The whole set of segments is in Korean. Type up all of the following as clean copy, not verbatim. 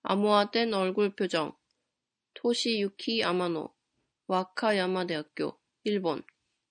암호화된 얼굴 표정. 토시유키 아마노, 와카야마대학교, 일본.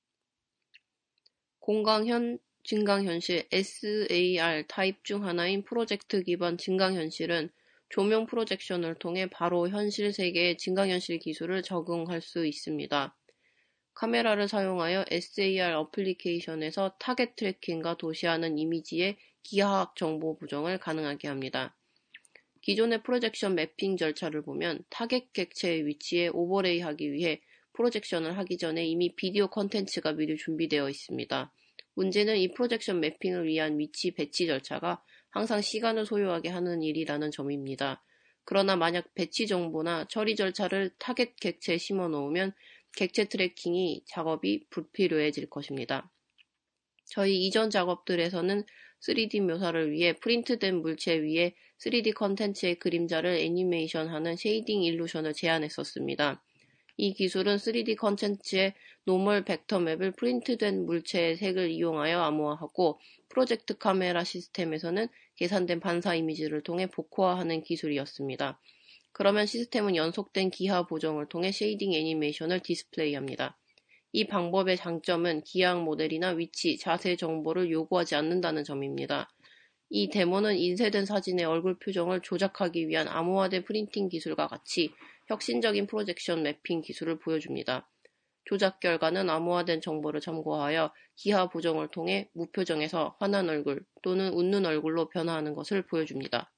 공강현 증강현실 SAR 타입 중 하나인 프로젝트 기반 증강현실은 조명 프로젝션을 통해 바로 현실 세계의 증강현실 기술을 적용할 수 있습니다. 카메라를 사용하여 SAR 어플리케이션에서 타겟 트래킹과 도시하는 이미지의 기하학 정보 보정을 가능하게 합니다. 기존의 프로젝션 매핑 절차를 보면 타겟 객체의 위치에 오버레이하기 위해 프로젝션을 하기 전에 이미 비디오 컨텐츠가 미리 준비되어 있습니다. 문제는 이 프로젝션 매핑을 위한 위치 배치 절차가 항상 시간을 소요하게 하는 일이라는 점입니다. 그러나 만약 배치 정보나 처리 절차를 타겟 객체에 심어 놓으면 객체 트래킹이 작업이 불필요해질 것입니다. 저희 이전 작업들에서는 3D 묘사를 위해 프린트된 물체 위에 3D 컨텐츠의 그림자를 애니메이션하는 쉐이딩 일루션을 제안했었습니다. 이 기술은 3D 컨텐츠의 노멀 벡터 맵을 프린트된 물체의 색을 이용하여 암호화하고 프로젝트 카메라 시스템에서는 계산된 반사 이미지를 통해 복호화하는 기술이었습니다. 그러면 시스템은 연속된 기하 보정을 통해 쉐이딩 애니메이션을 디스플레이합니다. 이 방법의 장점은 기하학 모델이나 위치, 자세 정보를 요구하지 않는다는 점입니다. 이 데모는 인쇄된 사진의 얼굴 표정을 조작하기 위한 암호화된 프린팅 기술과 같이 혁신적인 프로젝션 매핑 기술을 보여줍니다. 조작 결과는 암호화된 정보를 참고하여 기하 보정을 통해 무표정에서 환한 얼굴 또는 웃는 얼굴로 변화하는 것을 보여줍니다.